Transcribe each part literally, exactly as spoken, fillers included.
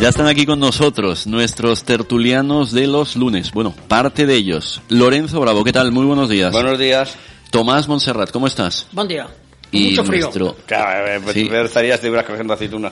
Ya están aquí con nosotros nuestros tertulianos de los lunes. Bueno, parte de ellos. Lorenzo Bravo, ¿qué tal? Muy buenos días. Buenos días. Tomás Montserrat, ¿cómo estás? Buen día. Y mucho frío. Nuestro... Claro, eh, sí. peor estaría si estuvieras cogiendo aceituna.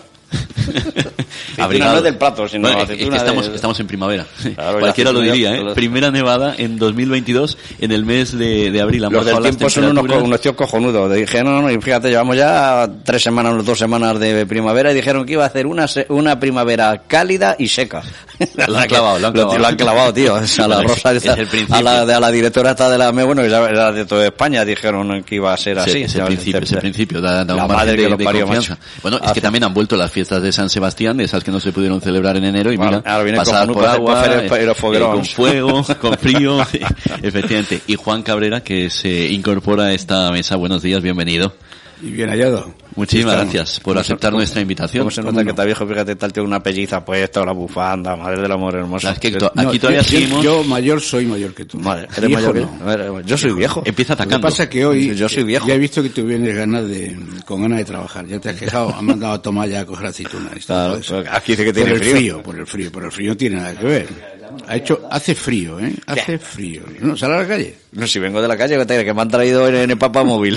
Abrigado. No es del plato, sino bueno, aceituna es que estamos, de... estamos en primavera. Claro, Cualquiera lo diría, ¿eh? Los... Primera nevada en dos mil veintidós, en el mes de, de abril. Los del tiempo son unos, unos tíos cojonudos. Dijeron, no, no, y fíjate, llevamos ya tres semanas, unas dos semanas de primavera y dijeron que iba a hacer una una primavera cálida y seca. Lo han clavado, lo han clavado. Lo han clavado, tío. A la Rosa, es, es el principio. A la, de, a la directora esta de la M, bueno, era de toda España, dijeron que iba a ser así. Es el principio, es el principio. Da, da la un madre de, que lo de parió, confianza. macho. Bueno, es que también han vuelto las fiestas de San Sebastián, de esas que no se pudieron celebrar en enero, y bueno, mira, pasadas por agua, eh, eh, con fuego, con frío, efectivamente. Y Juan Cabrera, que se incorpora a esta mesa. Buenos días, bienvenido. Y bien hallado. Muchísimas gracias por aceptar nuestra invitación. ¿Cómo se nota que está viejo? Fíjate, tal tío, una pelliza puesta, la bufanda, madre del amor hermoso. Es que to- no, aquí todavía yo, seguimos. Yo mayor soy mayor que tú. Madre, eres viejo mayor que no. a ver, yo soy viejo. Empieza atacando. Lo que pasa es que hoy yo soy viejo. Ya he visto que tú vienes ganas de, con ganas de trabajar. Ya te has quejado, has mandado a Tomás ya a coger aceituna. Claro, aquí dice que tiene por el frío. frío. Por el frío, por el frío no tiene nada que ver. Ha hecho, hace frío, ¿eh? Hace frío. ¿No? ¿Sale a la calle? No, si vengo de la calle, que me han traído en el papamóvil.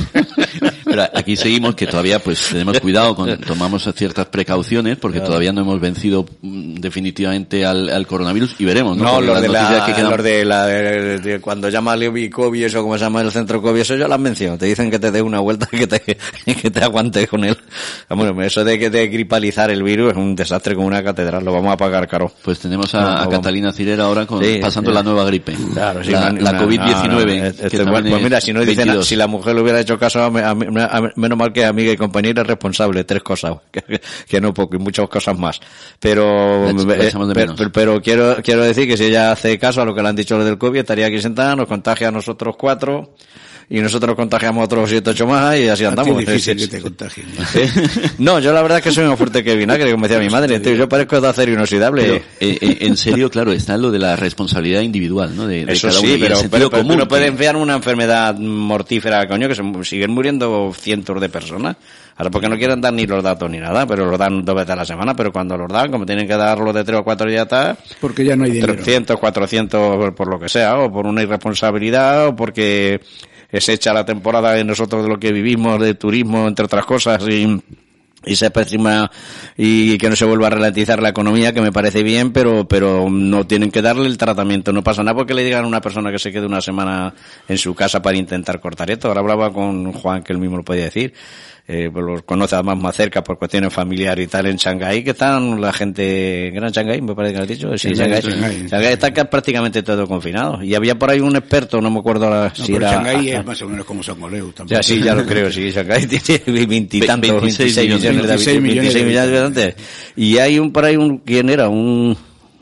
Pero aquí seguimos, que todavía pues tenemos cuidado, con, tomamos ciertas precauciones, porque claro, todavía no hemos vencido mm, definitivamente al, al coronavirus, y veremos, ¿no? No, los de, la, que quedan... los de la, de, de, cuando llama Leo COVID, eso como se llama el centro COVID, eso ya lo han mencionado. Te dicen que te dé una vuelta, que te, que te aguantes con él. Bueno, eso de que de gripalizar el virus es un desastre como una catedral, lo vamos a pagar caro. Pues tenemos a, no, no, a Catalina Cirera ahora con, sí, pasando sí. la nueva gripe. Claro, sí, la, una, la COVID diecinueve. No, no, este, bueno, pues mira, si no dicen, si la mujer le hubiera hecho caso, a, a, a, menos mal que amiga y compañera responsable, tres cosas, que, que no poco, y muchas cosas más. Pero, eh, pero, pero, pero quiero, quiero decir que si ella hace caso a lo que le han dicho los del COVID, estaría aquí sentada, nos contagia a nosotros cuatro, y nosotros contagiamos a otros siete, ocho más, y así andamos. Es difícil que te contagien. No, yo la verdad es que soy más fuerte que vinagre, como decía mi madre, tío, yo parezco de acero inoxidable. Pero, eh, eh, en serio, claro, está lo de la responsabilidad individual, ¿no? De, de Eso cada sí, uno, pero, pero, pero, pero común, no puede que... enviar una enfermedad mortífera, coño, que se siguen muriendo cientos de personas. Ahora porque no quieren dar ni los datos ni nada, pero los dan dos veces a la semana, pero cuando los dan, como tienen que darlos de tres o cuatro días atrás, porque ya no hay dinero. trescientos, cuatrocientos, por lo que sea, o por una irresponsabilidad, o porque es hecha la temporada de nosotros de lo que vivimos, de turismo, entre otras cosas, y, y se pésima, y que no se vuelva a ralentizar la economía, que me parece bien, pero, pero no tienen que darle el tratamiento. No pasa nada porque le digan a una persona que se quede una semana en su casa para intentar cortar esto. Ahora hablaba con Juan, que él mismo lo podía decir. Eh, pues los conoce además más cerca por cuestiones familiares y tal en Shanghái, que están la gente, ¿Gran Shanghái? Me parece que lo has dicho. Sí, Shanghái, Shanghái. Shanghái está prácticamente todo confinado. Y había por ahí un experto, no me acuerdo la, no, si pero era. Shanghái es más o menos como San Oleu también. Ya, sí, ya lo creo, sí. Shanghái tiene veintitantos, veintiséis millones de veintiséis millones de habitantes. Y hay un por ahí un, ¿quién era? Un,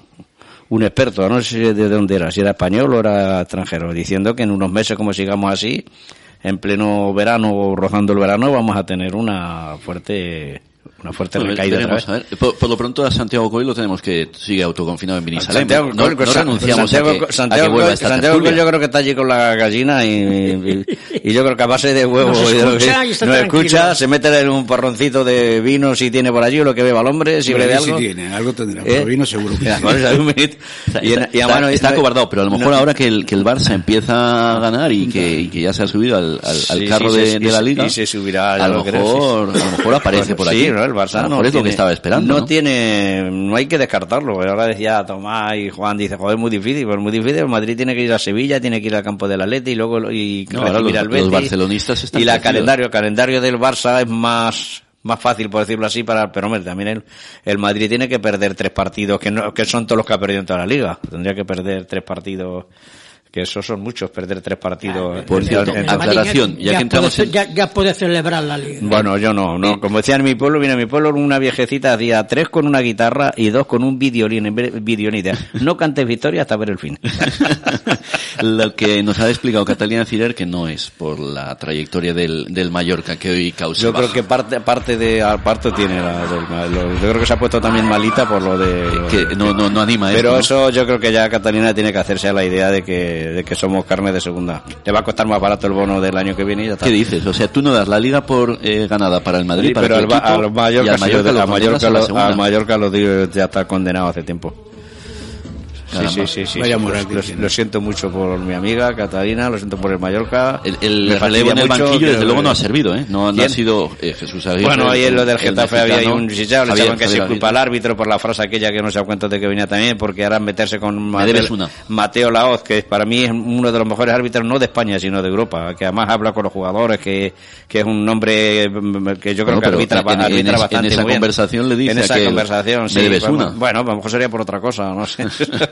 un experto, no sé de dónde era, si era español o era extranjero, diciendo que en unos meses, como sigamos así, en pleno verano o rozando el verano, vamos a tener una fuerte una fuerte bueno, recaída otra vez. A ver. Por, por lo pronto a Santiago Coy lo tenemos que sigue autoconfinado en Benisalem. Santiago, no, Coy, no renunciamos Santiago, a que, Santiago, a que vuelva esta Santiago Coy yo creo que está allí con la gallina y, y, y yo creo que a base de huevos nos escucha, y no escucha, se mete en un porroncito de vino si tiene por allí o lo que beba el hombre, si bebe algo. Si tiene, algo tendrá, ¿Eh? pero vino seguro que sí. y, en, y está, mano, está acobardado, pero a lo mejor no, ahora que el, que el Barça empieza a ganar y que, y que ya se ha subido al, al, al sí, carro sí, de, sí, de la Liga, y se subirá a lo, mejor, sí. a lo mejor aparece por aquí. Sí, ¿no? El Barça no, es lo que estaba esperando. No, ¿no? tiene, no hay que descartarlo. Ahora decía Tomás y Juan, dice, joder, es muy difícil, pues muy difícil. El Madrid tiene que ir a Sevilla, tiene que ir al campo del Atleti y luego y no, recibir los, al Betis. Los barcelonistas están y la crecidos. calendario, el calendario del Barça es más más fácil, por decirlo así, para, pero hombre, también el, el Madrid tiene que perder tres partidos, que no, que son todos los que ha perdido en toda la liga. Tendría que perder tres partidos, que esos son muchos, perder tres partidos. Por cierto, en, en, aclaración, ya, ya, que entramos puede, en... ya, ya puede celebrar la liga. Bueno, yo no, no, como decía en mi pueblo, viene en mi pueblo una viejecita hacía tres con una guitarra y dos con un violín, videonita. No cantes victoria hasta ver el fin. Lo que nos ha explicado Catalina Cirer, que no es por la trayectoria del, del Mallorca que hoy causa Yo baja. creo que parte, parte de, parte tiene la, del, lo, yo creo que se ha puesto también malita por lo de... Que no, no, no anima. Pero esto, eso ¿no? Yo creo que ya Catalina tiene que hacerse a la idea de que de que somos carne de segunda. Le va a costar más barato el bono del año que viene y ya está. ¿Qué dices? O sea, tú no das la Liga por eh, ganada para el Madrid, Sí, para pero tu al, equipo, al Mallorca, y al Mallorca, sí, lo al Mallorca, condenas a la lo, segunda. al Mallorca lo digo, ya está condenado hace tiempo. Sí, Caramba. sí, sí, sí. Vaya sí. moral Lo, que lo- tiene. lo siento mucho por mi amiga Catalina, lo siento por el Mallorca. El, el Me relevo en fastidia el mucho banquillo, que- desde luego, no ha servido, ¿eh? No, no ha ¿Quién? sido eh, Jesús Aguirre. Bueno, ahí en lo del el Getafe había ahí mexicano, un chillado, le Javier- echaban que se Javier culpa al Aguirre. árbitro por la frase aquella que no se da cuenta de que venía también, porque ahora meterse con debes Mateo, una. Mateo Laoz, que para mí es uno de los mejores árbitros, no de España, sino de Europa, que además habla con los jugadores, que, que es un hombre mm, que yo creo Bueno, que pero arbitra, en- en- arbitra en es- bastante en esa muy bien. conversación le dice En esa aquel, conversación, "Me sí. debes bueno, una". bueno, a lo mejor sería por otra cosa, no sé.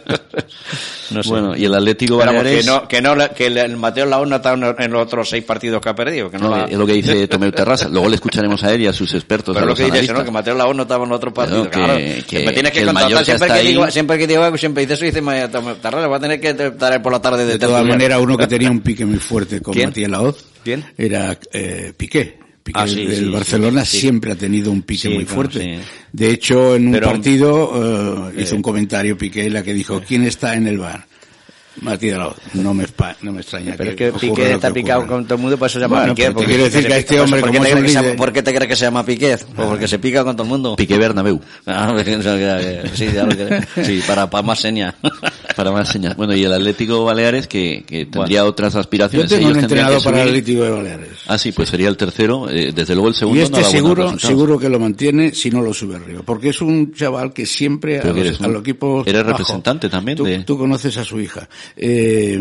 no sé. Bueno, y el Atlético Pero vamos, Baleares... que no, que no, que el el Mateo Laoz no está en en los otros seis partidos que ha perdido, que no, No, la- es lo que dice Tomeu Terrassa. Luego le escucharemos a él y a sus expertos, Pero a lo los que dice eso, analistas. ¿no? Que Mateo Laoz no estaba en otro partido. Claro, Claro, que- que, que- me tienes que que el contratar Mallorca siempre está que, ahí. digo, siempre que digo algo, siempre dice eso, dice Tarrasa, va a tener que traer por la tarde de De todas tertuliano. maneras, uno que tenía un pique muy fuerte con ¿Quién? Matías Laoz ¿Quién? era eh, Piqué. Piqué Ah, sí, del sí, Barcelona sí, sí. siempre ha tenido un pique Sí, muy claro, fuerte. sí. De hecho, en un Pero- partido eh, hizo un comentario Piqué en la que dijo, ¿quién está en el bar? Matías Laoz. No me, espa- no me extraña Pero es que ocurra Piqué lo está que picado ocurra. con todo el mundo, por eso se llama Bueno, Piqué. pero te porque- quiero decir se que a pica- este hombre, ¿por qué como te es un crees que se llama- líder- ¿Por qué te crees que se llama Piqué? Pues porque se pica con todo el mundo. Piqué Bernabéu. Ah, sí, ya lo creo. Sí, para, para más señas. Para más señas. Bueno, y el Atlético Baleares, que, que tendría Bueno. otras Yo aspiraciones. tengo un ellos tendrían entrenador que para el subir. Atlético de Baleares. Ah, sí, pues sería el tercero. Eh, desde luego el segundo Y no este da buenos seguro, resultados. seguro que lo mantiene si no lo sube arriba. Porque es un chaval que siempre a Pero que los, eres a un- los equipos eres bajo. representante también Tú, de- tú conoces a su hija. Eh,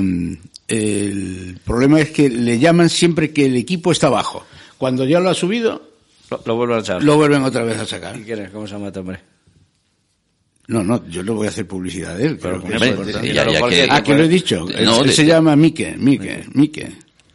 el problema es que le llaman siempre que el equipo está bajo. Cuando ya lo ha subido, Lo, lo vuelvo a echar. lo vuelven otra vez a sacar. ¿Y quién es? ¿Cómo se llama este hombre? No, no, yo no voy a hacer publicidad de él. Pero creo que con es Hombre, importante. ya- ya Pero que- Ah, que lo he dicho. No, Él de- se de- llama Mike, Mike, Mike.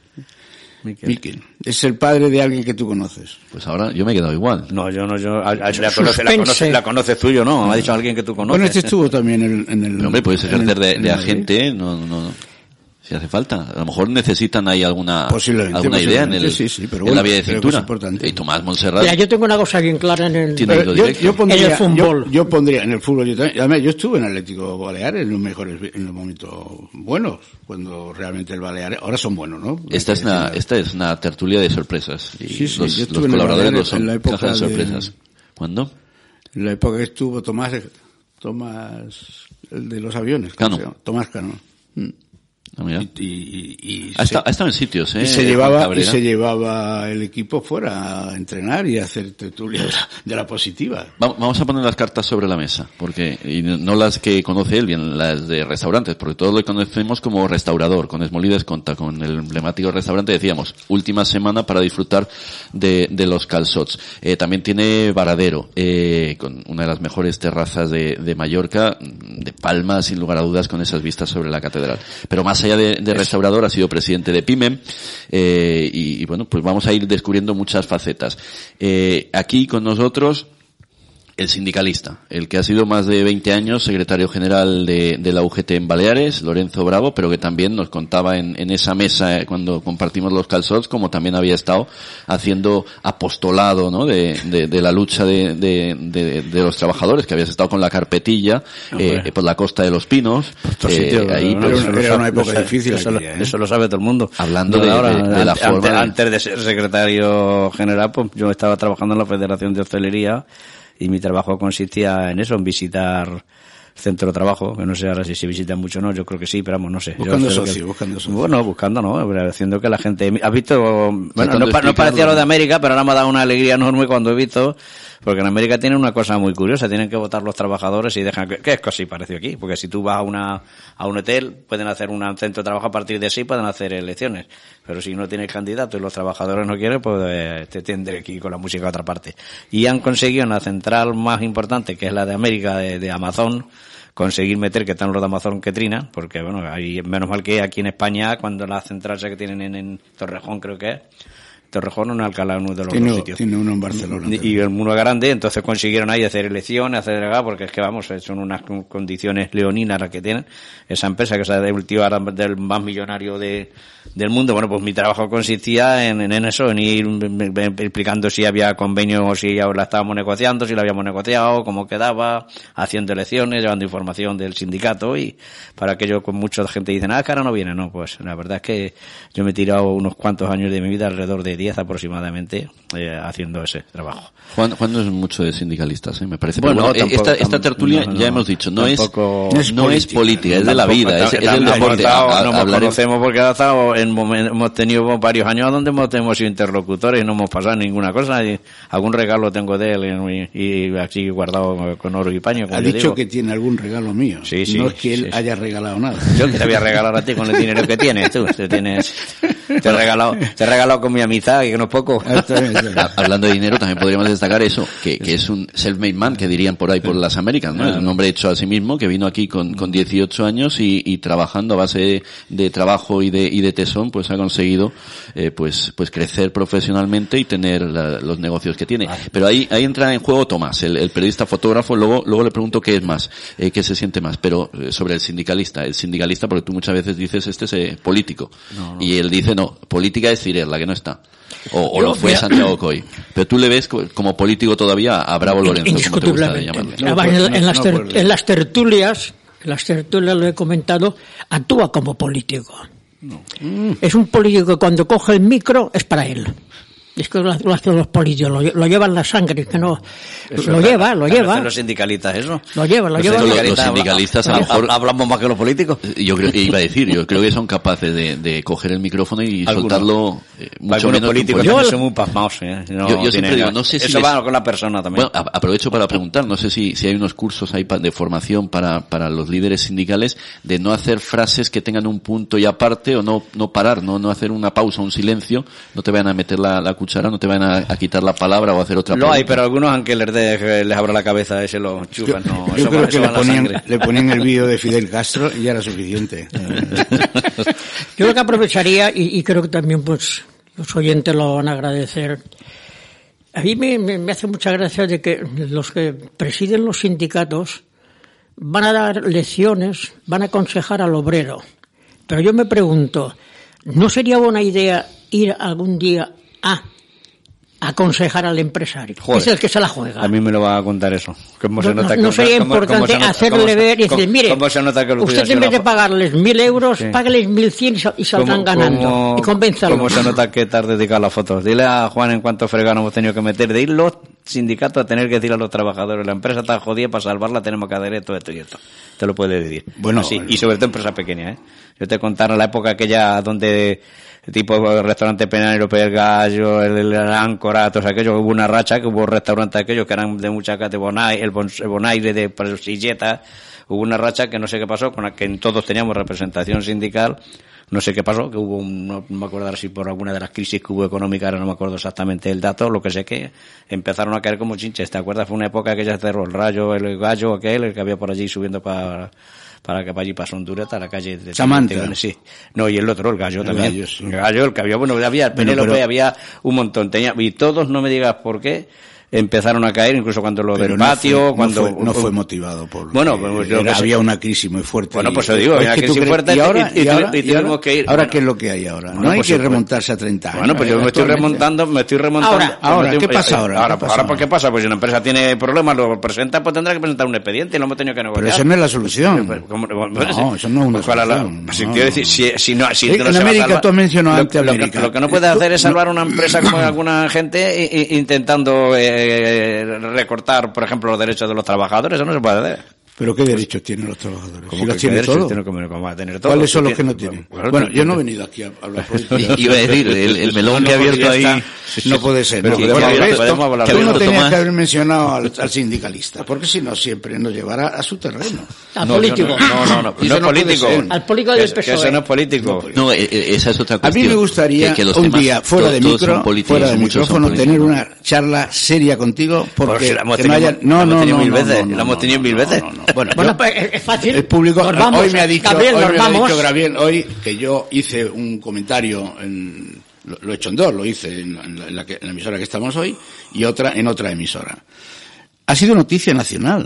Miquel. Mike. Es el padre de alguien que tú conoces. Pues ahora yo me he quedado igual. No, yo no, yo, a- a- la, conoce, la, Suspense. conoce, la conoces tú, yo no, me ha dicho alguien que tú conoces. Bueno, este estuvo también en el... En el Pero hombre, puedes en el- ejercer de, en de el Madrid. agente, ¿eh? no, no, si hace falta. A lo mejor necesitan ahí alguna, Posiblemente, alguna idea en, el, posiblemente, sí, sí, pero en bueno, la vía de creo que cintura. es importante. Y Tomás Montserrat Mira, yo tengo una cosa bien clara en el... tiene Pero hilo yo, directo. yo pondría, En el fútbol. Yo, yo pondría en el fútbol, yo también, además yo estuve en Atlético Baleares en los mejores, en los momentos buenos, cuando realmente el Baleares, ahora son buenos, ¿no? Esta es Hay que una, decirlo. esta es una tertulia de sorpresas. Y Sí, sí, los, yo estuve los en el colaboradores Baleares lo son. en la época caja de de- sorpresas. ¿Cuándo? En la época que estuvo Tomás, Tomás, el de los aviones, ¿cómo Cano. se llama? Tomás Cano. Mm. Ah, mira. Y, y, y, Ha, se- estado, ha estado en sitios, ¿eh? y se Juan llevaba y Cabrera. se llevaba el equipo fuera a entrenar y a hacer tertulia de la, de la positiva. Va- Vamos a poner las cartas sobre la mesa, porque y no las que conoce él, bien las de restaurantes, porque todos lo conocemos como restaurador. Con Esmolides Conta, con el emblemático restaurante, decíamos, última semana para disfrutar de, de los calçots. Eh, también tiene Varadero, eh, con una de las mejores terrazas de, de Mallorca, de Palma, sin lugar a dudas, con esas vistas sobre la catedral. Pero más allá de, de restaurador, ha sido presidente de PYME, eh, y, y bueno, pues vamos a ir descubriendo muchas facetas. Eh, aquí con nosotros, el sindicalista, el que ha sido más de veinte años secretario general de, de la U G T en Baleares, Lorenzo Bravo, pero que también nos contaba en, en esa mesa eh, cuando compartimos los calçots, como también había estado haciendo apostolado, ¿no? de, de, de la lucha de, de, de, de los trabajadores, que habías estado con la carpetilla eh, por la Costa de los Pinos, Estos eh, sitios, ahí no, pues, eso lo era sabe- una época lo sabe- difícil Eso, lo, aquella, ¿eh? eso lo sabe todo el mundo. Hablando No, de- ahora, de- de la antes, forma de- antes de ser secretario general, pues yo estaba trabajando en la Federación de Hostelería y mi trabajo consistía en eso, en visitar centro de trabajo, que no sé ahora si se visitan mucho o no, yo creo que sí, pero vamos, no sé. Yo Buscando sé lo que- socio, buscando socio. Bueno, buscando, ¿no? Pero haciendo que la gente... ¿Has visto? Bueno, Tratando no, de pa- no parecía explicarlo. lo de América, pero ahora me ha dado una alegría enorme cuando he visto, porque en América tienen una cosa muy curiosa, tienen que votar los trabajadores y dejan que, que es casi parecido aquí, porque si tú vas a una a un hotel, pueden hacer un centro de trabajo a partir de sí, pueden hacer elecciones, pero si no tienes candidato y los trabajadores no quieren, pues eh, te tendré que ir con la música a otra parte. Y han conseguido en la central más importante, que es la de América, de, de Amazon, conseguir meter que están los de Amazon que trinan, porque bueno, hay menos mal que aquí en España, cuando la central esa que tienen en, en Torrejón creo que es, Torrejón o en Alcalá, uno de los tiene, dos sitios. Tiene uno en Barcelona. Y, y uno grande, entonces consiguieron ahí hacer elecciones, hacer acá, porque es que vamos, son unas condiciones leoninas las que tienen esa empresa, que es el tío ahora del más millonario de, del mundo. Bueno, pues mi trabajo consistía en, en eso, en ir explicando si había convenio o si la estábamos negociando, si la habíamos negociado, cómo quedaba, haciendo elecciones, llevando información del sindicato, y para que yo, con mucha gente dicen, ah, que ahora no viene. No, pues la verdad es que yo me he tirado unos cuantos años de mi vida, alrededor de diez aproximadamente, eh, haciendo ese trabajo. Juan, Juan no es mucho de sindicalistas, ¿eh? Me parece. Bueno, bueno tampoco, esta, esta tertulia, no, no, ya hemos dicho, no tampoco, es no es política, es de la vida, es, es del deporte. No nos conocemos porque ha estado en momento, hemos tenido varios años donde hemos, hemos sido interlocutores y no hemos pasado ninguna cosa. Y algún regalo tengo de él y, y así guardado con oro y paño. Ha dicho digo. que tiene algún regalo mío. Sí, sí, no es que él sí, haya regalado nada. Yo que te voy a regalar a ti con el dinero que tienes, tú. Te tienes, te he regalado, te he regalado con mi amistad, que no es poco. Hablando de dinero, también podríamos destacar eso, que, que es un self-made man, que dirían por ahí por las Américas, ¿no? Es un hombre hecho a sí mismo, que vino aquí con, con dieciocho años y, y trabajando a base de, de trabajo y de, y de tesón, pues ha conseguido, eh, pues, pues crecer profesionalmente y tener la, los negocios que tiene. Pero ahí, ahí entra en juego Tomás, el, el periodista fotógrafo. Luego, luego le pregunto qué es más, eh, qué se siente más, pero eh, sobre el sindicalista, el sindicalista, porque tú muchas veces dices, este es eh, político. No, no. Y él dice, no, política es Cirer, la que no está. O, o lo fue Santiago Coy. Pero tú le ves como político todavía a Bravo Lorenzo, como te gusta llamarle. No, pues, en, en, las ter, no, en las tertulias, en las tertulias lo he comentado, actúa como político. No. Mm. Es un político que cuando coge el micro es para él. Es que lo hacen los políticos, lo, lo llevan la sangre, que no, eso lo lleva, lo lleva. Los sindicalistas, eso. Lo lleva, lo los lleva. Sindicalistas, los sindicalistas a lo mejor hablamos más que los políticos. Yo creo, iba a decir, yo creo que son capaces de, de coger el micrófono y ¿alguno? Soltarlo eh, mucho menos. Políticos yo, son muy pasmados, ¿eh? No, yo, yo siempre digo, no sé si eso les... va con la persona también. Bueno, a, aprovecho para preguntar, no sé si, si hay unos cursos ahí de formación para, para los líderes sindicales de no hacer frases que tengan un punto y aparte, o no, no parar, no, no hacer una pausa, un silencio, no te vayan a meter la, la cuchara, no te vayan a a quitar la palabra o hacer otra lo pregunta. Hay, pero algunos, aunque les, de, les abra la cabeza, ese lo chupan. Yo, no, yo eso creo va, que le ponían, le ponían el vídeo de Fidel Castro y ya era suficiente. Yo lo que aprovecharía, y, y creo que también pues los oyentes lo van a agradecer, a mí me, me, me hace mucha gracia de que los que presiden los sindicatos van a dar lecciones, van a aconsejar al obrero. Pero yo me pregunto, ¿no sería buena idea ir algún día a aconsejar al empresario? Joder, es el que se la juega. A mí me lo va a contar eso. ¿Cómo no, se nota no, no sería cómo, importante cómo hacerle cómo, ver y decir, mire, ¿cómo se nota que usted en vez de pagarles mil euros, sí, págueles mil cien y saldrán ganando. Cómo, y convénzalo. ¿Cómo se nota que te has dedicado a las fotos? Dile a Juan en cuánto fregado hemos tenido que meter de ir los sindicatos a tener que decir a los trabajadores, la empresa está jodida, para salvarla tenemos que hacer esto, esto y esto. Te lo puede decir. Bueno, sí, bueno. Y sobre todo empresas pequeñas, ¿eh? Yo te contaron la época aquella donde tipo el restaurante Penal El Gallo, el, el Áncora, todos aquellos, hubo una racha que hubo restaurantes aquellos que eran de mucha categoría, el, bon, el Bonaire de Silleta, hubo una racha que no sé qué pasó, con la que todos teníamos representación sindical, no sé qué pasó, que hubo un, no me acuerdo si por alguna de las crisis que hubo económicas, ahora no me acuerdo exactamente el dato, lo que sé que empezaron a caer como chinches, ¿te acuerdas? Fue una época que ya cerró el Rayo, el Gallo aquel, el que había por allí subiendo para... para que para allí pasó Honduras, a la calle de Samantha. Sí. No, y el otro, el Gallo el también. Gallo, sí. El Gallo, el que había, bueno, había el Penélope, bueno, pero... había un montón. Tenía, y todos, no me digas por qué, empezaron a caer, incluso cuando lo pero del no patio, fue, cuando... No fue, no fue motivado por... Bueno, pues yo era, había una crisis muy fuerte. Bueno, pues yo digo, había una crisis fuerte y ahora, y, y, ahora, y tuvimos que ir... Ahora, bueno, ¿qué es lo que hay ahora? Bueno, no hay pues que sí, remontarse a treinta años. Bueno, pues yo me estoy remontando, me estoy remontando... Ahora, ahora estoy, ¿qué pasa ahora? Ahora, ¿Qué pasa ahora, ahora? ¿qué pasa? Pues si una empresa tiene problemas, lo presenta, pues tendrá que presentar un expediente y lo hemos tenido que negociar. Pero esa no es la solución. Pues, ¿cómo, no, eso no es una solución. La, si no, quiero decir, si, si no... Si en no América, salvar, tú has mencionado antes lo, América. Lo, lo que no puedes hacer es salvar una empresa como alguna gente i, i, intentando eh, recortar, por ejemplo, los derechos de los trabajadores, eso no se puede hacer. ¿Pero qué derechos tienen los trabajadores? Si los tiene todo. ¿Cómo va a tener todo? ¿Cuáles son los que no tienen? Bueno, bueno yo no he venido aquí a hablar política. Iba a decir, el, el melón no, que ha abierto ahí... Está, no puede ser. Pero no, podemos bueno, hablar, esto, podemos hablar tú no tenías Tomás. que haber mencionado al, al sindicalista, porque si no siempre nos llevará a su terreno. Al no, político. No, no, no, no, no, no es político. Al político del P S O E. Que eso no es político. No, esa es otra cuestión. A mí me gustaría que, que los un día, fuera de micro, fuera de micrófono, tener una charla seria contigo, porque que no haya... No, no, no. La hemos tenido mil veces. Bueno, bueno, pues es fácil. El público vamos, hoy me ha dicho, Gabriel, hoy me ha vamos. dicho Gabriel hoy que yo hice un comentario en, Lo, lo he hecho en dos, lo hice en, en, la, en, la que, en la emisora que estamos hoy y otra en otra emisora. Ha sido noticia nacional.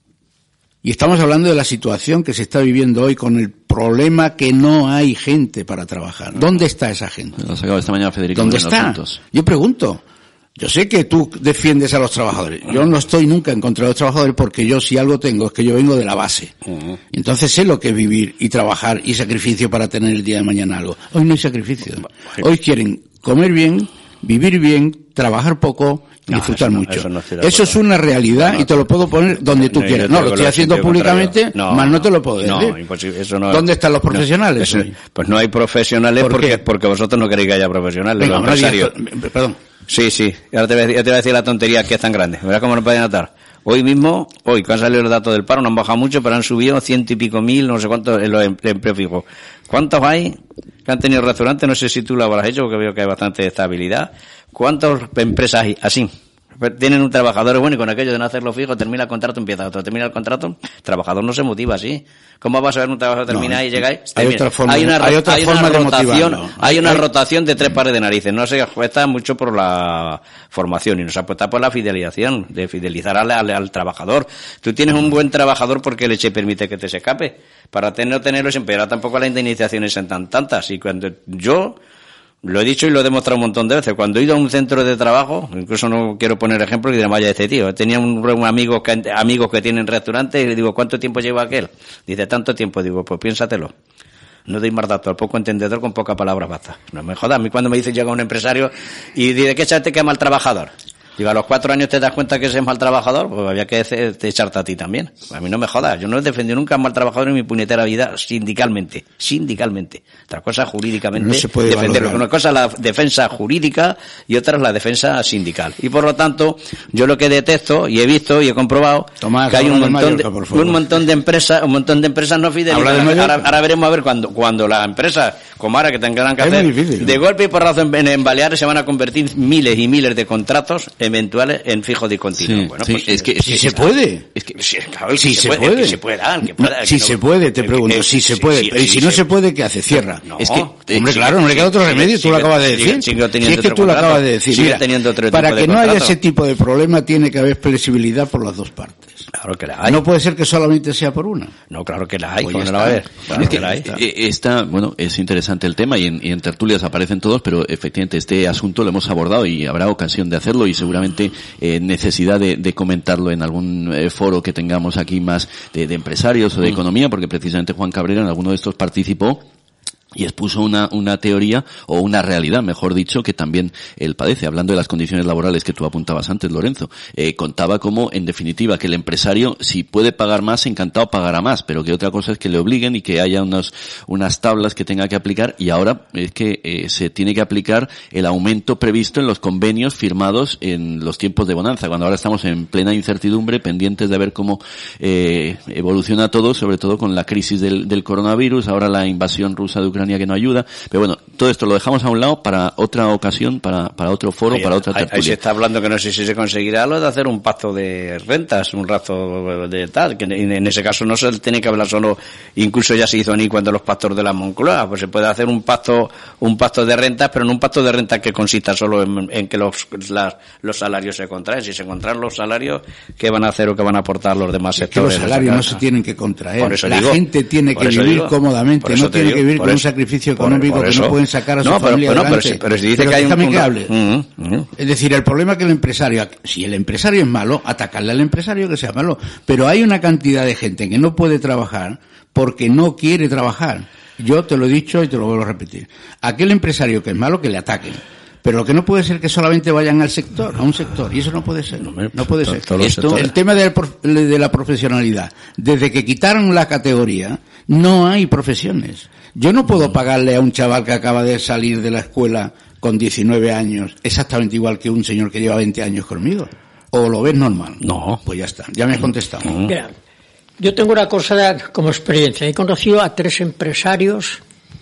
Y estamos hablando de la situación que se está viviendo hoy con el problema que no hay gente para trabajar. ¿Dónde está esa gente? Lo ha sacado esta mañana Federico. ¿Dónde está? Yo pregunto. Yo sé que tú defiendes a los trabajadores. Yo no estoy nunca en contra de los trabajadores porque yo si algo tengo es que yo vengo de la base. Uh-huh. Entonces sé lo que es vivir y trabajar y sacrificio para tener el día de mañana algo. Hoy no hay sacrificio. Hoy quieren comer bien, vivir bien, trabajar poco, y no, disfrutar no, mucho. Eso, no eso es una realidad no, y te lo puedo poner donde tú no, quieras. No, lo estoy haciendo públicamente, no, más no te lo puedo decir. No, imposible. Eso no, ¿dónde están los profesionales? No, eso, pues no hay profesionales ¿Por porque porque vosotros no queréis que haya profesionales. Venga, los empresarios. Perdón. Sí, sí. Ahora te voy a decir, te voy a decir la tontería que es tan grande. Verás cómo nos pueden atar. Hoy mismo, hoy que han salido los datos del paro, no han bajado mucho, pero han subido ciento y pico mil, no sé cuántos en los empleos fijos. ¿Cuántos hay que han tenido restaurantes? No sé si tú lo habrás hecho, porque veo que hay bastante estabilidad. ¿Cuántas empresas hay así? Tienen un trabajador bueno y con aquello de no hacerlo fijo, termina el contrato, empieza otro, termina el contrato, el trabajador no se motiva así. ¿Cómo vas a ver un trabajador terminar no, y llegáis? Hay otra forma, hay una, hay otra hay forma una de rotación, motivarlo. Hay una hay... rotación de tres pares de narices, no se ajusta mucho por la formación y nos apuesta por la fidelización, de fidelizar al, al, al trabajador. Tú tienes un buen trabajador porque el leche permite que te se escape. Para tener, no tenerlo siempre, ahora tampoco las indemnizaciones son tan tantas. Y cuando yo, lo he dicho y lo he demostrado un montón de veces. Cuando he ido a un centro de trabajo, incluso no quiero poner ejemplos y de vaya este tío. Tenía un, un amigo que, amigos que tienen restaurantes y le digo, ¿cuánto tiempo lleva aquel? Dice, tanto tiempo. Digo, pues piénsatelo. No doy más datos, al poco entendedor con pocas palabras basta. No me jodas. A mí cuando me dice llega un empresario y dice, ¿qué echarte que mal trabajador? Digo, a los cuatro años te das cuenta que ese es mal trabajador, pues había que echarte a ti también. A mí no me jodas, yo no he defendido nunca a mal trabajador en mi puñetera vida sindicalmente, sindicalmente. Otra cosa jurídicamente, no se puede defenderlo. Una cosa es la defensa jurídica y otra es la defensa sindical. Y por lo tanto, yo lo que detesto y he visto y he comprobado Tomás, que hay un montón, de, Mallorca, un montón de empresas, un montón de empresas no fidelizan. Ahora, ahora veremos a ver cuando, cuando las empresas, como ahora que tengan que hacer, difícil, ¿no? De golpe y porrazo en, en Baleares se van a convertir miles y miles de contratos eventuales en fijos y continuos. Sí, bueno, sí, pues es que si se puede. Es que sí, claro, si se, se puede, puede, que se pueda, que pueda, si que no, se puede, te pregunto, si se puede, pero si no se puede, ¿qué hace? Cierra. No, es que, hombre, claro, no le queda otro remedio, tú lo acabas de decir. Si es que tú lo acabas de decir. Mira, para que no haya ese tipo de problema tiene que haber flexibilidad por las dos partes. Claro que la hay. No puede ser que solamente sea por una. No, claro que la hay. Pues no la va a ver. Claro es que, que la hay. Está, bueno, es interesante el tema y en, y en tertulias aparecen todos, pero efectivamente este asunto lo hemos abordado y habrá ocasión de hacerlo y seguramente eh, necesidad de, de comentarlo en algún eh, foro que tengamos aquí más de, de empresarios o de mm. economía, porque precisamente Juan Cabrera en alguno de estos participó y expuso una, una teoría, o una realidad, mejor dicho, que también él padece. Hablando de las condiciones laborales que tú apuntabas antes, Lorenzo, eh, contaba como, en definitiva, que el empresario, si puede pagar más, encantado pagará más, pero que otra cosa es que le obliguen y que haya unos, unas tablas que tenga que aplicar, y ahora es que eh, se tiene que aplicar el aumento previsto en los convenios firmados en los tiempos de bonanza, cuando ahora estamos en plena incertidumbre, pendientes de ver cómo eh, evoluciona todo, sobre todo con la crisis del, del coronavirus, ahora la invasión rusa de Ucrania que no ayuda, pero bueno, todo esto lo dejamos a un lado para otra ocasión, para, para otro foro, ahí, para otra tertulia. Ahí se está hablando que no sé si se conseguirá lo de hacer un pacto de rentas, un pacto de tal, que en ese caso no se tiene que hablar solo, incluso ya se hizo ni cuando los pactos de la Moncloa, pues se puede hacer un pacto, un pacto de rentas, pero no un pacto de rentas que consista solo en, en que los, las, los salarios se contraen. Si se contraen los salarios, ¿qué van a hacer o qué van a aportar los demás es sectores? Que los salarios no se tienen que contraer. Por eso la digo, gente tiene que vivir digo, cómodamente, no tiene digo, que vivir con un sacrificio económico por, por que no pueden sacar a su no, familia pero, adelante. Pero, pero, pero si dice pero que hay déjame un... que hable. Uh-huh, uh-huh. Es decir, el problema es que el empresario, si el empresario es malo, atacarle al empresario que sea malo. Pero hay una cantidad de gente que no puede trabajar porque no quiere trabajar. Yo te lo he dicho y te lo vuelvo a repetir. Aquel empresario que es malo, que le ataquen. Pero lo que no puede ser que solamente vayan al sector, a un sector, y eso no puede ser, no puede ser. Esto, el tema de la, de la profesionalidad, desde que quitaron la categoría, no hay profesiones. Yo no puedo pagarle a un chaval que acaba de salir de la escuela con diecinueve años exactamente igual que un señor que lleva veinte años conmigo. ¿O lo ves normal? No. Pues ya está, ya me has contestado. Uh-huh. Mira, yo tengo una cosa de, como experiencia. He conocido a tres empresarios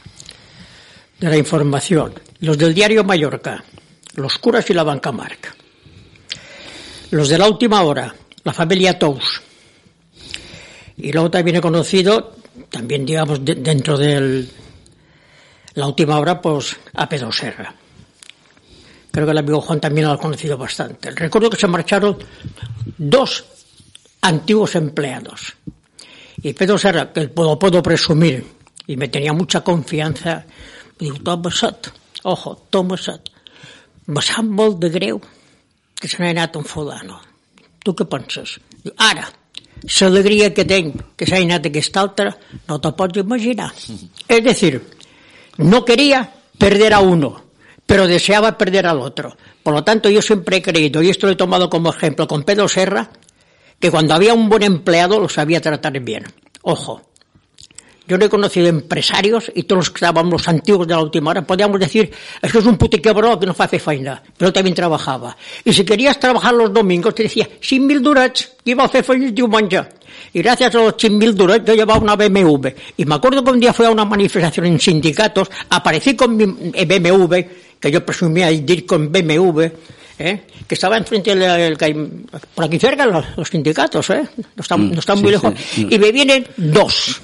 de la información. Los del diario Mallorca, los curas y la banca Marca. Los de la última hora, la familia Tous. Y luego también he conocido, también digamos de, dentro de la última hora, pues a Pedro Serra. creo que el amigo Juan también lo ha conocido bastante. Recuerdo que se marcharon dos antiguos empleados. Y Pedro Serra, que lo puedo presumir, y me tenía mucha confianza, me dijo, Tom Bassat, ojo, Tom Bassat, me sap molt de greu que se n'ha anat un fulano. Tu què penses? Diu, ara, l'alegria que tenc que s'ha anat aquest altre, no te pots imaginar. Es decir, no quería perder a uno, pero deseaba perder al otro. Por lo tanto, yo siempre he creído, y esto lo he tomado como ejemplo con Pedro Serra, que cuando había un buen empleado lo sabía tratar bien. Ojo, yo no he conocido empresarios, y todos los que estábamos los antiguos de la última hora, podíamos decir, es que es un putiquebró que no hace feina, pero también trabajaba. Y si querías trabajar los domingos, te decía, cinc mil durats, que iba a hacer feina el diumenge. Y gracias a los cinc mil durats yo llevaba una B M W. Y me acuerdo que un día fui a una manifestación en sindicatos, aparecí con mi B M W, que yo presumía ir con B M W, ¿eh? Que estaba enfrente del, del, por aquí cerca los, los sindicatos, ¿eh? No están, no están sí, muy lejos. Sí, sí. Y me vienen dos.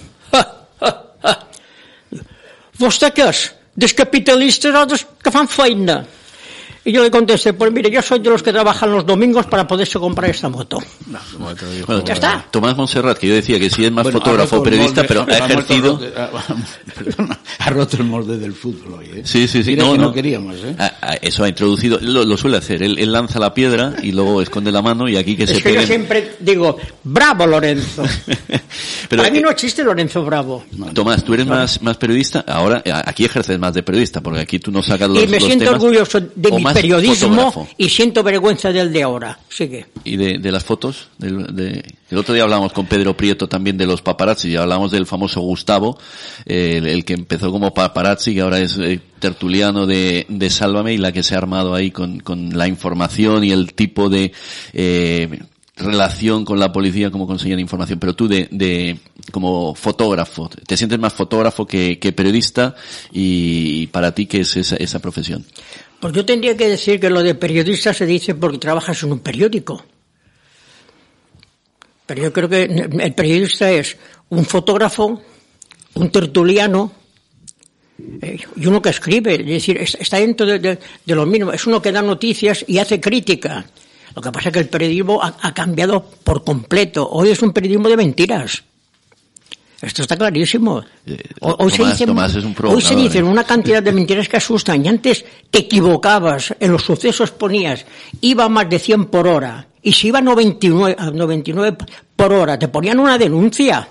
¿Vostè què és? Dels capitalistes o dels que fan feina? Y yo le contesté, pues mire, yo soy de los que trabajan los domingos para poderse comprar esta moto. No, bueno, ya está. Tomás Montserrat, que yo decía que sí es más bueno, fotógrafo o periodista, molde, pero ha ejercido... Roto, perdona, ha roto el molde del fútbol hoy, ¿eh? Sí, sí, sí. Mira no, que no, no queríamos, ¿eh? A, a, eso ha introducido, lo, lo suele hacer, él, él lanza la piedra y luego esconde la mano y aquí que es se que peguen... yo siempre digo, bravo Lorenzo. Pero, para mí no existe Lorenzo Bravo. Tomás, tú eres no. más, más periodista, ahora aquí ejerces más de periodista, porque aquí tú no sacas los, y me los siento temas, orgulloso de mi periodismo fotógrafo. Y siento vergüenza del de ahora. Sigue. ¿Y de, de las fotos? Del, de, el otro día hablábamos con Pedro Prieto también de los paparazzi, y hablábamos del famoso Gustavo, eh, el, el que empezó como paparazzi, que ahora es eh, tertuliano de, de Sálvame, y la que se ha armado ahí con, con la información y el tipo de eh, relación con la policía, cómo conseguían información. Pero tú, de, de como fotógrafo, ¿te sientes más fotógrafo que, que periodista? Y, y para ti, ¿qué es esa, esa profesión? Pues yo tendría que decir que lo de periodista se dice porque trabajas en un periódico. Pero yo creo que el periodista es un fotógrafo, un tertuliano eh, y uno que escribe. Es decir, está dentro de, de, de lo mismo. Es uno que da noticias y hace crítica. Lo que pasa es que el periodismo ha, ha cambiado por completo. Hoy es un periodismo de mentiras. Esto está clarísimo. Eh, hoy, Tomás, se dicen, Tomás es un hoy se dicen una cantidad de mentiras que asustan. Y antes te equivocabas, en los sucesos ponías, iba más de cien por hora. Y si iba a noventa y nueve, a noventa y nueve por hora, te ponían una denuncia.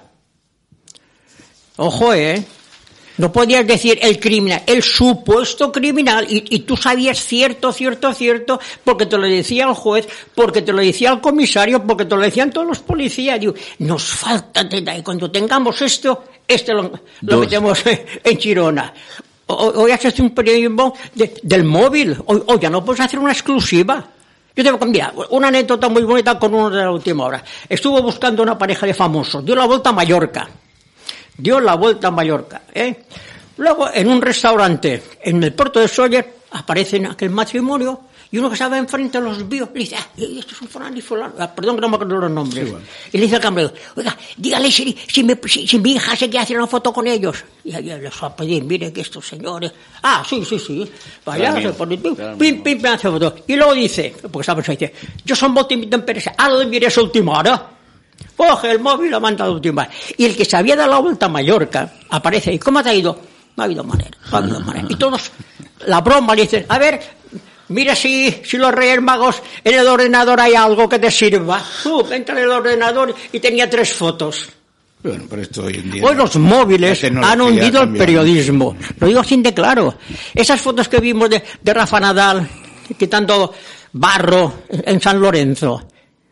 Ojo, eh. No podías decir el criminal, el supuesto criminal, y, y tú sabías cierto, cierto, cierto, porque te lo decía el juez, porque te lo decía el comisario, porque te lo decían todos los policías. Digo, nos falta, y cuando tengamos esto, este lo, lo metemos en Chirona. Hoy haces un periodismo de, del móvil, hoy, hoy ya no puedes hacer una exclusiva. Yo tengo que mirar una anécdota muy bonita con uno de la última hora. Estuvo buscando una pareja de famosos, dio la vuelta a Mallorca. Dio la vuelta a Mallorca, ¿eh? Luego, en un restaurante, en el puerto de Sóller, aparece aquel matrimonio, y uno que estaba enfrente los vio, le dice, ah, esto es un fulano y fulano, ah, perdón que no me acuerdo los nombres. Sí, bueno. Y le dice al camarero, oiga, dígale si, si, me, si, si mi hija se quiere hacer una foto con ellos. Y ahí les va a pedir, mire que estos señores, ah, sí, sí, sí, vaya, se pone, pim, pim, pim, hace foto. Y luego dice, porque estaba pensando, dice, yo soy molt d'empresa, ara li miré esa última hora. Coge el móvil, lo manda a última. Y el que se había dado la vuelta a Mallorca aparece. ¿Y cómo te ha ido? No ha habido manera, no ha habido manera. Y todos, la broma, le dicen, a ver, mira si, si los Reyes Magos en el ordenador hay algo que te sirva. Tú, entra en el ordenador y tenía tres fotos. Bueno, pero esto hoy en día... Hoy los móviles han hundido el periodismo. Lo digo así de claro. Esas fotos que vimos de, de Rafa Nadal quitando barro en San Lorenzo,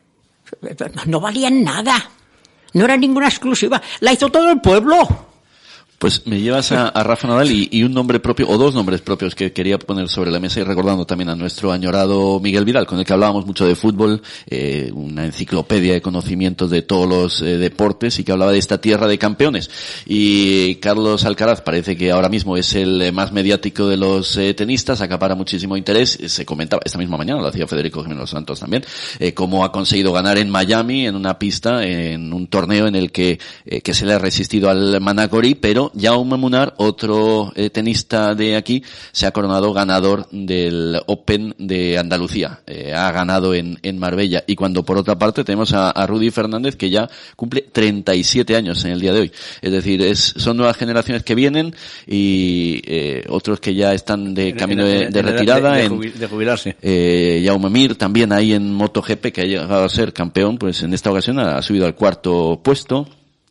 no valían nada, no era ninguna exclusiva, la hizo todo el pueblo. Pues me llevas a, a Rafa Nadal y, y un nombre propio, o dos nombres propios que quería poner sobre la mesa, y recordando también a nuestro añorado Miguel Vidal, con el que hablábamos mucho de fútbol, eh, una enciclopedia de conocimientos de todos los eh, deportes, y que hablaba de esta tierra de campeones. Y Carlos Alcaraz parece que ahora mismo es el eh, más mediático de los eh, tenistas, acapara muchísimo interés. Se comentaba esta misma mañana, lo hacía Federico Jiménez Santos también, eh, cómo ha conseguido ganar en Miami, en una pista, en un torneo en el que, eh, que se le ha resistido al Manacorí, pero bueno, Jaume Munar, otro eh, tenista de aquí, se ha coronado ganador del Open de Andalucía. Eh, ha ganado en, en Marbella. Y cuando por otra parte tenemos a, a Rudy Fernández, que ya cumple treinta y siete años en el día de hoy. Es decir, es, son nuevas generaciones que vienen y eh, otros que ya están de camino de, de retirada. De, de, en, de jubilarse. Eh, Jaume Mir también ahí en MotoGP, que ha llegado a ser campeón, pues en esta ocasión ha subido al cuarto puesto.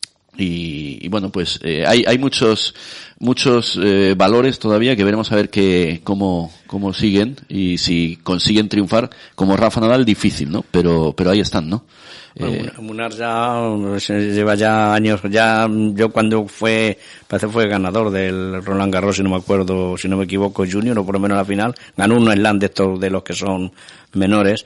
Y, y bueno, pues eh, hay hay muchos muchos eh, valores todavía que veremos a ver que cómo cómo siguen y si consiguen triunfar como Rafa Nadal, difícil, ¿no? Pero pero ahí están, ¿no? Bueno, eh, Munar ya lleva ya años, ya yo cuando fue, parece fue ganador del Roland Garros, si no me acuerdo, si no me equivoco, junior, o por lo menos la final, ganó un slam de estos de los que son menores.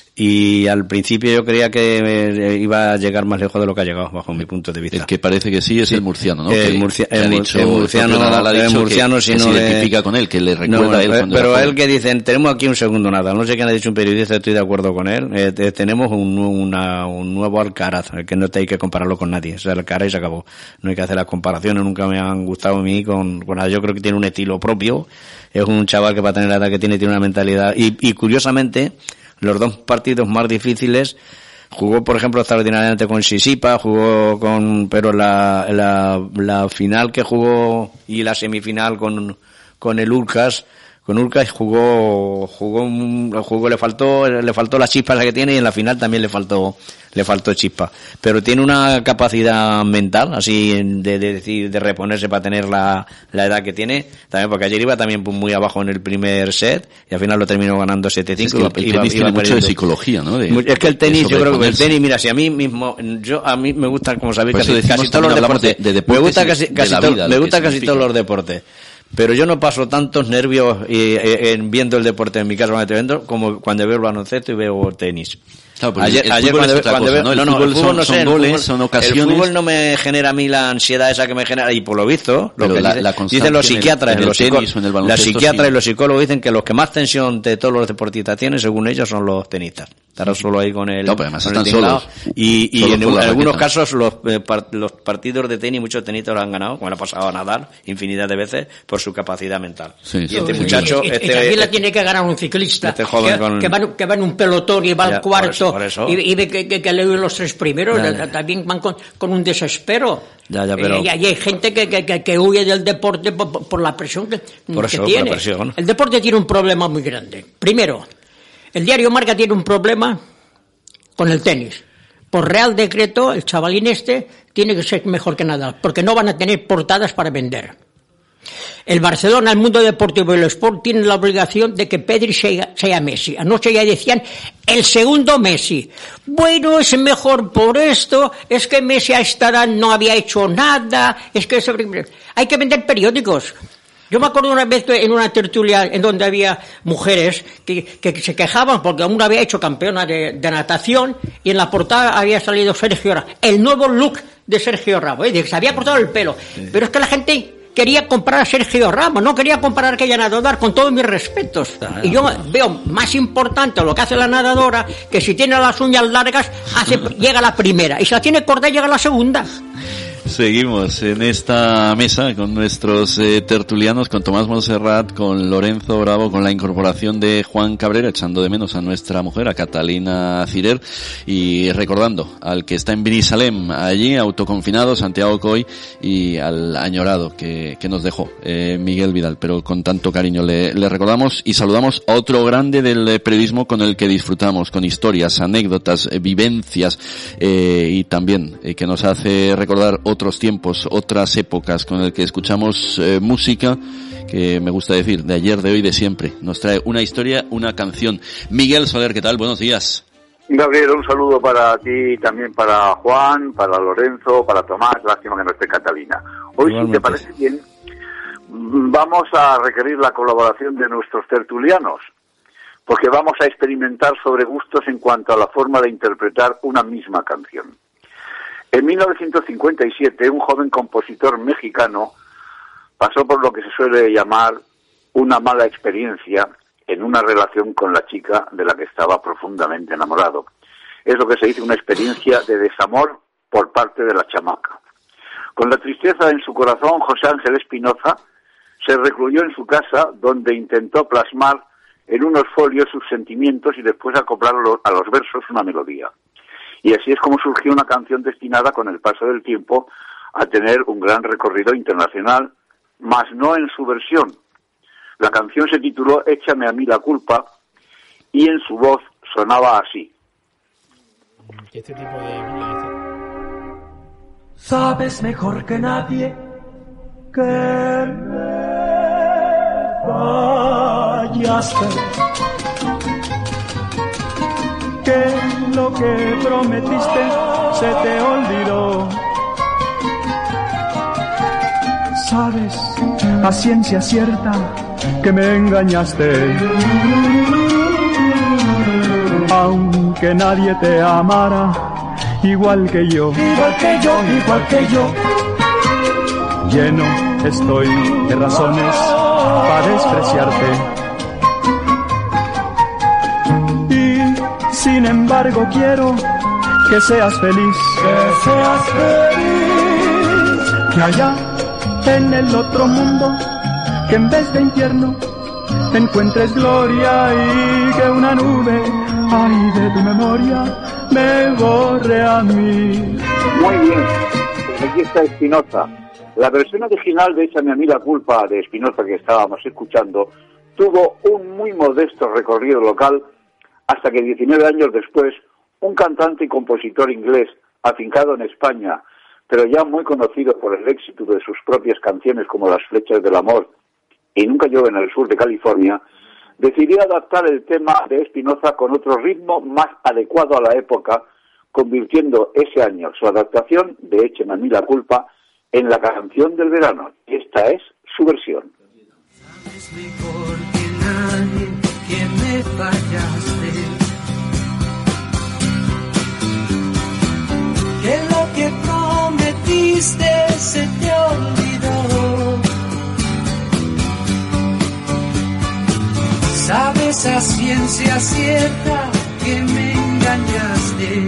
Y al principio yo creía que iba a llegar más lejos de lo que ha llegado, bajo mi punto de vista. El que parece que sí es sí. el murciano, ¿no? El, que, murcia, que el, dicho, el murciano, el el murciano que, si que no se le identifica con él, que le recuerda no, a él cuando pero era él que dicen, tenemos aquí un segundo Nadal, no sé quién ha dicho un periodista, estoy de acuerdo con él, eh, tenemos un, una, un nuevo Alcaraz, que no te hay que compararlo con nadie, es Alcaraz y se acabó. No hay que hacer las comparaciones, nunca me han gustado a mí con, con nada. Yo creo que tiene un estilo propio, es un chaval que para tener la edad que tiene, tiene una mentalidad, y, y curiosamente, los dos partidos más difíciles, jugó, por ejemplo, extraordinariamente con Tsitsipas, jugó con, pero la, la, la final que jugó y la semifinal con, con el Urcas, con Urcas jugó, jugó, jugó, le faltó, le faltó la chispa la que tiene y en la final también le faltó, le faltó chispa. Pero tiene una capacidad mental, así, de, de decir, de reponerse para tener la, la edad que tiene, también porque ayer iba también muy abajo en el primer set y al final lo terminó ganando siete cinco. Es que el, el tenis tiene mucho de psicología, ¿no? De, es que el tenis, yo creo que el tenis, mira, si a mí mismo, yo, a mí me gusta, como sabéis, casi, casi todos los deportes, de, de deportes, me gusta casi, casi, to, vida, me gusta casi todos los deportes. Pero yo no paso tantos nervios y, y, en viendo el deporte en mi casa cuando estoy viendo como cuando veo el baloncesto y veo el tenis. Claro, ayer, el ayer cuando, ve, cuando cosa, veo, ¿no? El no, no, fútbol, el fútbol son, no sé, son el goles, fútbol, son ocasiones. El fútbol no me genera a mí la ansiedad esa que me genera, y por lo visto, lo pero que la, dice, la dicen los psiquiatras, en el, los en el tenis, en el las psiquiatras sí. y los psicólogos dicen que los que más tensión de todos los deportistas tienen, según ellos, son los tenistas. Estarán solo ahí con el, no, pero además con están el solos. Y, y solos en, en algunos raqueta. casos los, eh, part, los partidos de tenis, muchos tenistas lo han ganado, como le ha pasado a Nadal, infinidad de veces, por su capacidad mental. Sí, y sí, este sí, muchacho, y, este, y también este, la tiene que ganar un ciclista, este joven que, con, que, va, que va en un pelotón y va ya, al cuarto por eso, por eso. y, y ve que, que, que le oyen los tres primeros, ya, ya. también van con, con un desespero. Ya, ya, pero... y, y hay gente que, que, que, que huye del deporte por, por, por la presión que, por que eso, tiene. por la presión. El deporte tiene un problema muy grande. Primero, el diario Marca tiene un problema con el tenis. Por Real Decreto, el chavalín este tiene que ser mejor que Nadal, porque no van a tener portadas para vender. El Barcelona, el mundo deportivo y el sport tienen la obligación de que Pedri sea, sea Messi. Anoche ya decían el segundo Messi. Bueno, es mejor por esto, es que Messi a esta edad no había hecho nada, es que eso... hay que vender periódicos. Yo me acuerdo una vez en una tertulia en donde había mujeres que, que se quejaban porque una había hecho campeona de, de natación y en la portada había salido Sergio Ramos, el nuevo look de Sergio Ramos, ¿eh? Se había cortado el pelo. Sí. Pero es que la gente quería comprar a Sergio Ramos, no quería comprar a aquella nadadora, con todos mis respetos. Ah, y yo veo más importante lo que hace la nadadora, que si tiene las uñas largas, hace, llega la primera, y si la tiene corta, llega la segunda. Seguimos en esta mesa con nuestros eh, tertulianos, con Tomás Montserrat, con Lorenzo Bravo, con la incorporación de Juan Cabrera, echando de menos a nuestra mujer, a Catalina Cirer, y recordando al que está en Benisalem, allí, autoconfinado, Santiago Coy, y al añorado que, que nos dejó, eh, Miguel Vidal, pero con tanto cariño le, le recordamos y saludamos a otro grande del periodismo con el que disfrutamos, con historias, anécdotas, eh, vivencias, eh, y también eh, que nos hace recordar otros tiempos, otras épocas, con el que escuchamos eh, música que me gusta decir, de ayer, de hoy, de siempre. Nos trae una historia, una canción. Miguel Soler, ¿qué tal? Buenos días. Gabriel, un saludo para ti, también para Juan, para Lorenzo, para Tomás, lástima que no esté Catalina. Hoy, si te parece bien, vamos a requerir la colaboración de nuestros tertulianos, porque vamos a experimentar sobre gustos en cuanto a la forma de interpretar una misma canción. En mil novecientos cincuenta y siete, un joven compositor mexicano pasó por lo que se suele llamar una mala experiencia en una relación con la chica de la que estaba profundamente enamorado. Es lo que se dice una experiencia de desamor por parte de la chamaca. Con la tristeza en su corazón, José Ángel Espinoza se recluyó en su casa, donde intentó plasmar en unos folios sus sentimientos y después acoplarlos a los versos una melodía. Y así es como surgió una canción destinada, con el paso del tiempo, a tener un gran recorrido internacional, mas no en su versión. La canción se tituló Échame a mí la culpa y en su voz sonaba así. Este tipo de... Sabes mejor que nadie que me fallaste, que lo que prometiste se te olvidó. Sabes a ciencia cierta que me engañaste, aunque nadie te amara igual que yo, igual que yo, igual que yo. Lleno estoy de razones para despreciarte, y sin embargo quiero que seas feliz, que seas feliz, que allá en el otro mundo, que en vez de infierno encuentres gloria, y que una nube, ay, de tu memoria me borre a mí. Muy bien, aquí está Espinoza. La versión original de Échame a mí la culpa de Espinoza, que estábamos escuchando, tuvo un muy modesto recorrido local hasta que diecinueve años después, un cantante y compositor inglés afincado en España, pero ya muy conocido por el éxito de sus propias canciones como Las flechas del amor y Nunca llueve en el sur de California, decidió adaptar el tema de Espinoza con otro ritmo más adecuado a la época, convirtiendo ese año su adaptación de Échame a mí la culpa en la canción del verano. Esta es su versión. Sabes mejor que nadie que me fallaste, que lo que prometiste se te olvidó. Sabes a ciencia cierta que me engañaste,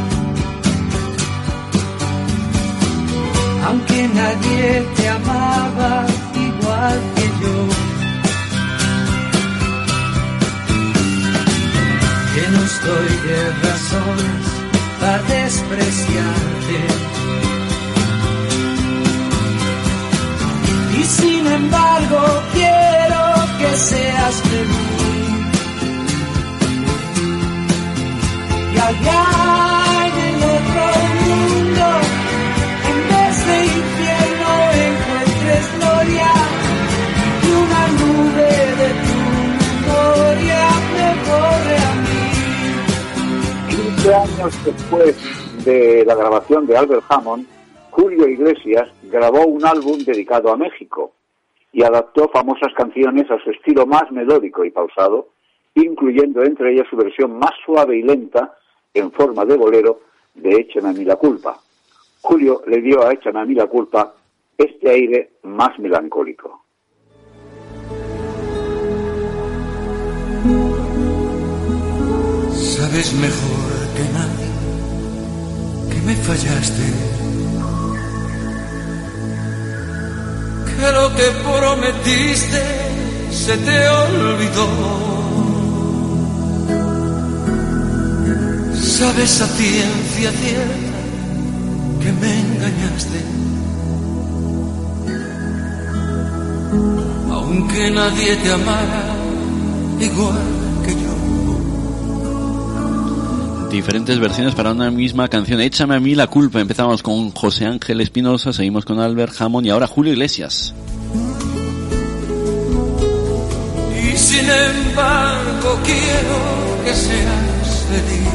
aunque nadie te amaba igual que yo. Que no estoy de razones para despreciarte, y sin embargo quiero que seas feliz, y allá en el otro mundo, en vez de infierno encuentres gloria, y una nube de tu memoria me borre a mí. quince años después de la grabación de Albert Hammond, Julio Iglesias grabó un álbum dedicado a México y adaptó famosas canciones a su estilo más melódico y pausado, incluyendo entre ellas su versión más suave y lenta, en forma de bolero, de Échame a mí la culpa. Julio le dio a Échame a mí la culpa este aire más melancólico. Sabes mejor que nadie que me fallaste, que lo que prometiste se te olvidó. Sabes a ciencia cierta que me engañaste, aunque nadie te amara igual que yo. Diferentes versiones para una misma canción. Échame a mí la culpa. Empezamos con José Ángel Espinoza, seguimos con Albert Hammond y ahora Julio Iglesias. Y sin embargo quiero que seas feliz.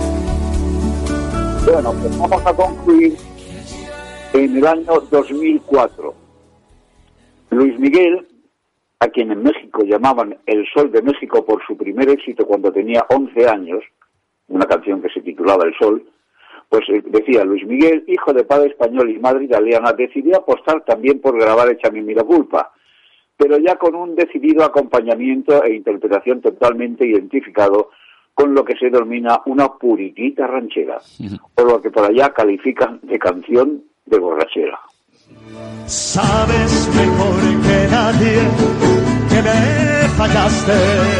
Bueno, pues vamos a concluir en el año dos mil cuatro. Luis Miguel, a quien en México llamaban El Sol de México por su primer éxito cuando tenía once años, una canción que se titulaba El Sol, pues decía: Luis Miguel, hijo de padre español y madre italiana, decidió apostar también por grabar Échame a mí la culpa, pero ya con un decidido acompañamiento e interpretación totalmente identificado con lo que se denomina una puritita ranchera, o lo que por allá califican de canción de borrachera. Sabes mejor que nadie que me fallaste.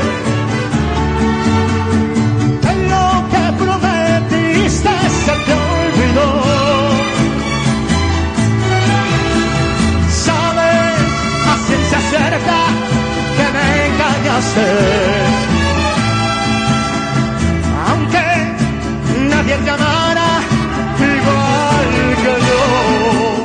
Lo que prometiste se te olvidó. Sabes a ciencia cierta que me engañaste. Aunque nadie te amara igual que yo.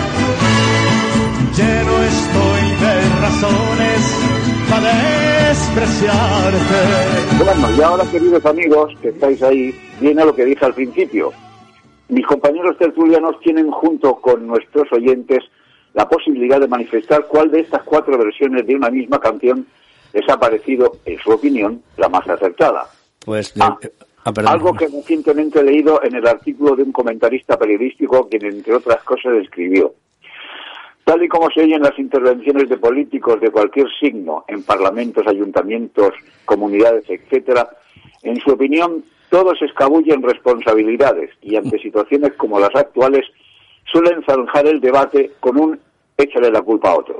Lleno estoy de razones para despreciarte. Bueno, y ahora, queridos amigos que estáis ahí, viene lo que dije al principio. Mis compañeros tertulianos tienen junto con nuestros oyentes la posibilidad de manifestar cuál de estas cuatro versiones de una misma canción les ha parecido, en su opinión, la más acertada. Pues Ah, ah, algo que recientemente he leído en el artículo de un comentarista periodístico quien, entre otras cosas, escribió: tal y como se oyen las intervenciones de políticos de cualquier signo en parlamentos, ayuntamientos, comunidades, etcétera, en su opinión, todos escabullen responsabilidades y ante situaciones como las actuales suelen zanjar el debate con un échale la culpa a otro.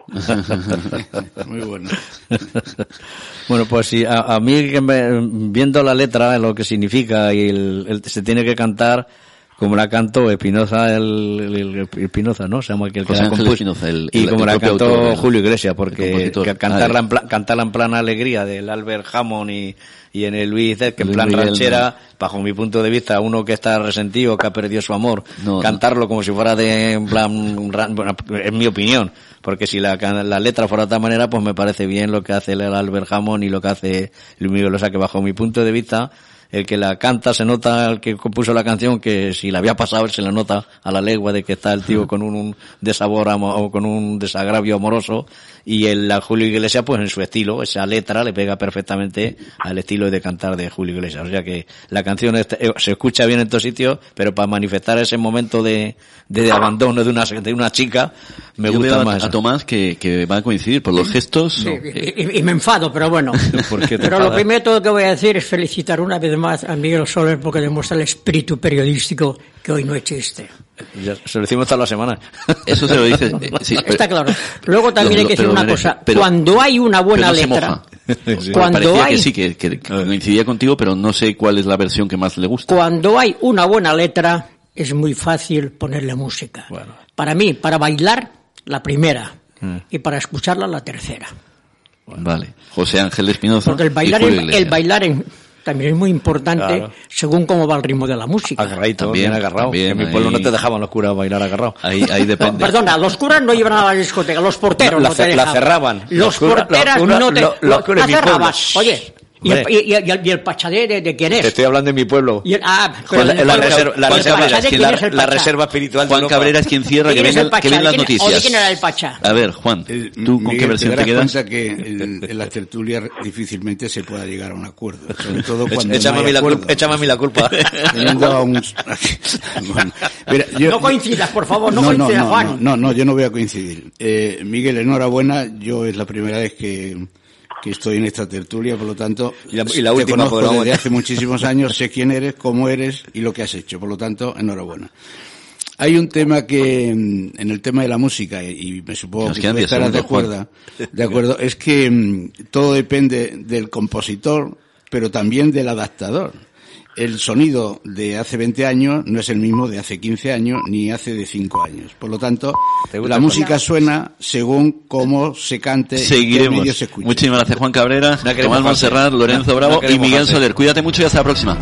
Muy bueno. Bueno, pues sí, a, a mí que me, viendo la letra, lo que significa y el, el, se tiene que cantar como la cantó Espinoza, el, el, el Espinoza, ¿no? Se llama el que José la Ángel compuso. Espinoza, el- Y el- como el la propio cantó autor, el- Julio Iglesias, el porque compositor. que cantarla, Ah, en plan, cantarla en plan alegría del Albert Hammond y, y en el Luis Zed, que en Luis plan Miguel, ranchera, bajo mi punto de vista, uno que está resentido, que ha perdido su amor, No, cantarlo como si fuera de, en plan, ran- bueno, es mi opinión, porque si la, can- la letra fuera de otra manera, pues me parece bien lo que hace el Albert Hammond y lo que hace Luis Miguel. O sea que bajo mi punto de vista, el que la canta se nota, el que compuso la canción, que si la había pasado se la nota a la legua de que está el tío con un, un desabor amo- o con un desagravio amoroso, y el la Julio Iglesias pues en su estilo, esa letra le pega perfectamente al estilo de cantar de Julio Iglesias. O sea que la canción este- eh, se escucha bien en todos sitios, pero para manifestar ese momento de, de abandono de una, de una chica, me Yo gusta veo a, más. a esa. Tomás que, que va a coincidir por los gestos. Sí, y, y- y me enfado, pero bueno. ¿Por qué te Pero lo enfadas? primero que voy a decir es felicitar una vez más a Miguel Soler porque demuestra el espíritu periodístico que hoy no existe. Ya, se lo decimos toda la semana. Eso se lo dices. eh, sí, pero- Está claro. Luego también Lo- hay lo- que decir pero una merece- cosa. pero- Cuando hay una buena pero no se letra, moja. Sí. cuando Parecía hay, que sí, que, que coincidía contigo, pero no sé cuál es la versión que más le gusta. cuando hay una buena letra, es muy fácil ponerle música. Bueno. Para mí, para bailar, la primera. Mm. Y para escucharla, la tercera. Vale. José Ángel Espinoza Porque el bailar, y Julio en, el Iglesias. bailar en, también es muy importante Claro. según cómo va el ritmo de la música. Agarradito, También, bien agarrado. también, en mi pueblo no ahí- te dejaban los curas bailar agarrado. Ahí, ahí No, depende. perdona, los curas no iban a la discoteca, los porteros La no te ce- la dejaban. cerraban. Los, Los curas- porteras los curas- no te lo- los curas la de mi cerraban. pueblo. Oye, y el, Hombre. y, y- y el pachá de, de, de quién Te es. estoy hablando de mi pueblo. Y el- ah, Con la, pero- la pero- reserva, la, ¿y el reserva, pachá de es que quién la, es el la pachá? reserva espiritual de Juan Europa. Cabrera es quien cierra, ¿De que quién es vienen, el pachá? que vienen ¿De las quién- noticias. o de quién era el pachá? A ver, Juan, Eh, ¿tú con Miguel, qué versión te darás quedas? cuenta que en, en las tertulias difícilmente se pueda llegar a un acuerdo, sobre todo cuando Échame, no a mí hay la acuerdo. culpa, échame a mí la culpa. Teniendo a un... Bueno, mira, yo- No coincidas, por favor, no, no, coincidas, no, Juan. No, no, no, yo no voy a coincidir. Eh, Miguel, enhorabuena. Yo es la primera vez que, que estoy en esta tertulia, por lo tanto, Y la- y la te última, conozco podemos- desde hace muchísimos años, sé quién eres, cómo eres y lo que has hecho. Por lo tanto, enhorabuena. Hay un tema que, mm, en el tema de la música, y me supongo Nos que quedan tú diez estarás de segundos, acuerdo, de acuerdo, es que mm, todo depende del compositor, pero también del adaptador. El sonido de hace veinte años no es el mismo de hace quince años ni hace de cinco años. Por lo tanto, ¿Te gusta la el música suena según cómo se cante y qué Seguiremos. medio se escuche. Muchísimas gracias, Juan Cabrera, No queremos Tomás José. Montserrat, Lorenzo No- Bravo no y queremos Miguel José. Soler. Cuídate mucho y hasta la próxima.